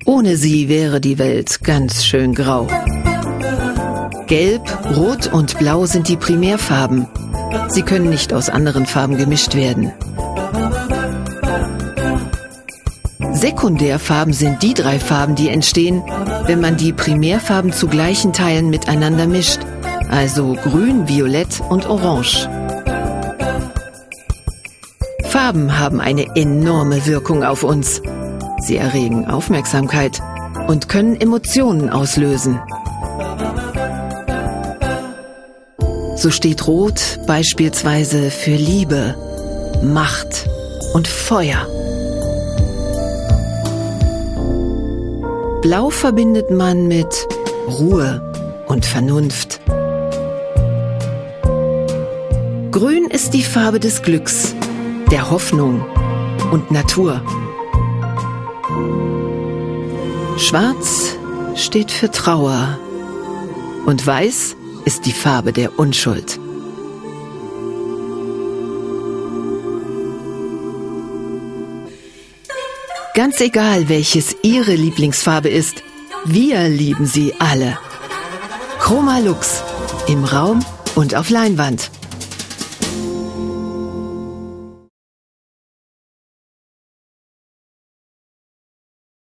Ohne sie wäre die Welt ganz schön grau. Gelb, Rot und Blau sind die Primärfarben. Sie können nicht aus anderen Farben gemischt werden. Sekundärfarben sind die 3 Farben, die entstehen, wenn man die Primärfarben zu gleichen Teilen miteinander mischt, also Grün, Violett und Orange. Farben haben eine enorme Wirkung auf uns. Sie erregen Aufmerksamkeit und können Emotionen auslösen. So steht Rot beispielsweise für Liebe, Macht und Feuer. Blau verbindet man mit Ruhe und Vernunft. Grün ist die Farbe des Glücks, der Hoffnung und Natur. Schwarz steht für Trauer und Weiß ist die Farbe der Unschuld. Ganz egal, welches Ihre Lieblingsfarbe ist, wir lieben sie alle. Chroma Lux, im Raum und auf Leinwand.